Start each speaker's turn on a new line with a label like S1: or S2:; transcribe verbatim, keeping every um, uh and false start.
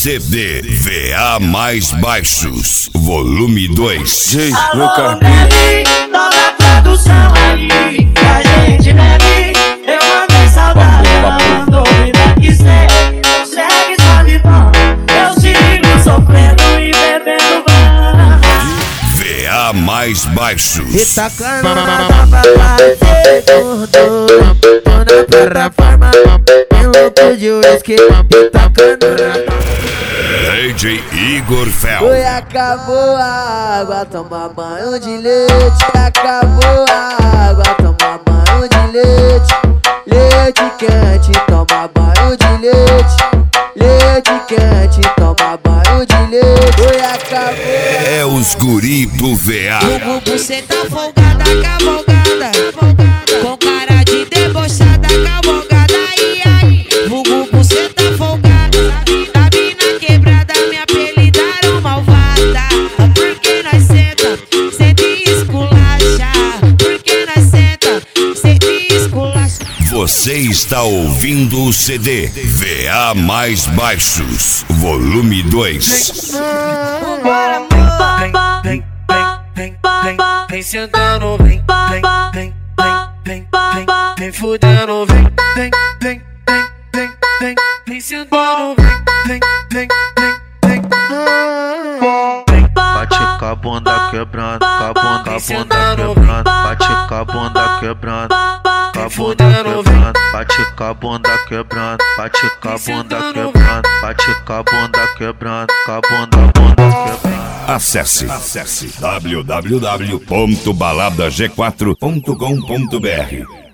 S1: C D V A Mais Baixos, volume dois.
S2: Alô, bebe, toda produção aí, que a gente bebe. Eu mandei saudade, ela mandou vida que cê consegue solidão. Eu sigo sofrendo e bebendo ban.
S1: V A Mais Baixos.
S3: E tacando na pra fazer gordura. Tô na plataforma, louco de uísque. E tacando na
S1: D J Igor Fel.
S3: Foi, acabou a água, toma banho de leite. Acabou a água, toma banho de leite. Leite quente, toma banho de leite. Leite quente, toma banho de leite. Foi, acabou.
S1: É os guri do V A.
S4: Você tá folgada, cavalgada, com cara de debochada, cavalgada, ai ai. Vugu, você tá folgada, sabe na quebrada, me apelidaram malvada. Porque nós senta, senta e esculacha. Porque nós senta, senta e esculacha.
S1: Você está ouvindo o C D V A Mais Baixos, volume dois.
S4: Vambora, amor.
S2: Vem, vem, vem, vem, vem sentando, vem, vem, vem, vem, vem, vem, vem fudendo, vem, vem, vem, vem, vem, vem, vem sentando, vem, vem, vem, vem, vem.
S5: Bate com a bunda quebrando, com a bunda, com a bunda quebrando. Bate com a bunda quebrando, com a bunda quebrando. Bate com a bunda quebrando, bate com a bunda quebrando. Bate com a bunda quebrando, com a bunda, bunda quebrando.
S1: Acesse, acesse w w w ponto balada g quatro ponto com ponto b r.